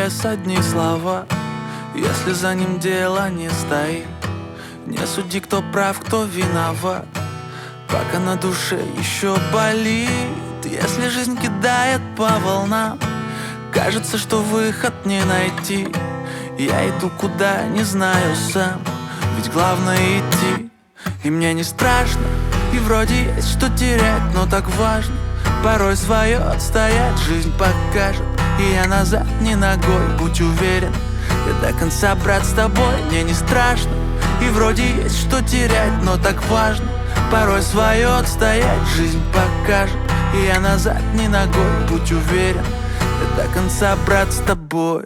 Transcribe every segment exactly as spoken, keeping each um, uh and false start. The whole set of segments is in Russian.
вес одни слова, если за ним дело не стоит. Не суди, кто прав, кто виноват, пока на душе еще болит. Если жизнь кидает по волнам, кажется, что выход не найти. Я иду куда, не знаю сам, ведь главное идти. И мне не страшно, и вроде есть что терять, но так важно порой свое отстоять. Жизнь покажет, и я назад ни ногой, будь уверен, я до конца, брат, с тобой. Мне не страшно, и вроде есть что терять, но так важно порой свое отстоять. Жизнь покажет, и я назад ни ногой, будь уверен, я до конца, брат, с тобой.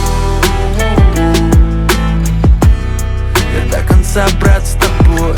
Я до конца, брат, с тобой.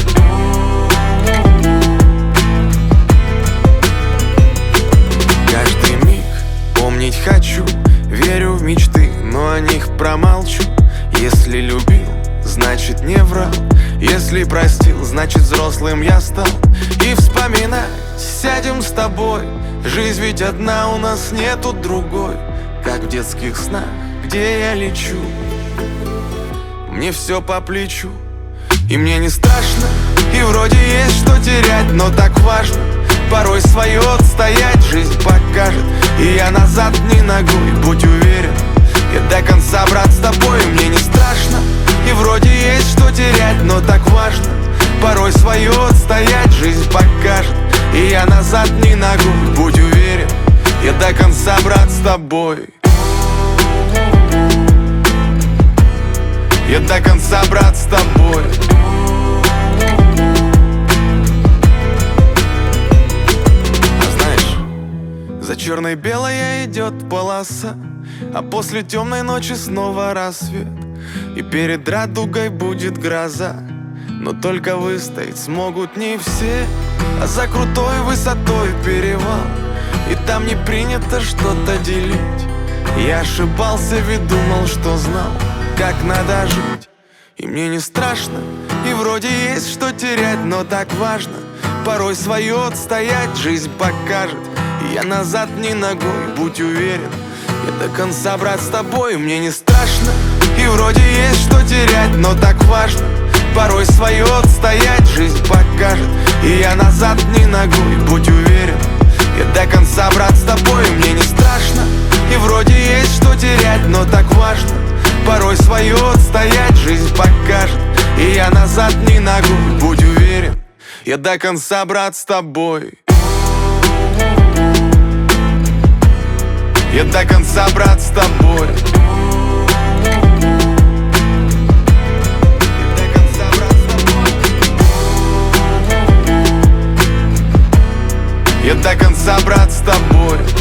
Каждый миг помнить хочу, верю в мечты, но о них промолчу. Если любил, значит не врал, если простил, значит взрослым я стал. И вспоминать сядем с тобой, жизнь ведь одна, у нас нету другой. Как в детских снах, где я лечу, мне все по плечу. И мне не страшно, и вроде есть что терять, но так важно порой свое отстоять. Жизнь покажет, и я назад ни ногой, будь уверен, я до конца, брат, с тобой. Мне не страшно, и вроде есть что терять, но так важно порой свое отстоять. Жизнь покажет, и я назад ни ногой, будь уверен, я до конца, брат, с тобой. Я до конца, брат, с тобой. А знаешь, за черной-белой идет полоса, а после темной ночи снова рассвет. И перед радугой будет гроза, но только выстоять смогут не все. А за крутой высотой перевал, и там не принято что-то делить. Я ошибался, ведь думал, что знал, как надо жить. И мне не страшно, и вроде есть что терять, но так важно порой свое отстоять. Жизнь покажет, и я назад ни ногой, будь уверен, я до конца, брат, с тобой. Мне не страшно, и вроде есть что терять, но так важно порой свое отстоять. Жизнь покажет, и я назад ни ногой, будь уверен, я до конца, брат, с тобой. Мне не страшно, и вроде есть что терять, но так важно порой свое отстоять. Жизнь покажет, и я назад ни ногой, будь уверен, я до конца, брат, с тобой. Я до конца, брат, с тобой. Я до конца, брат, с тобой.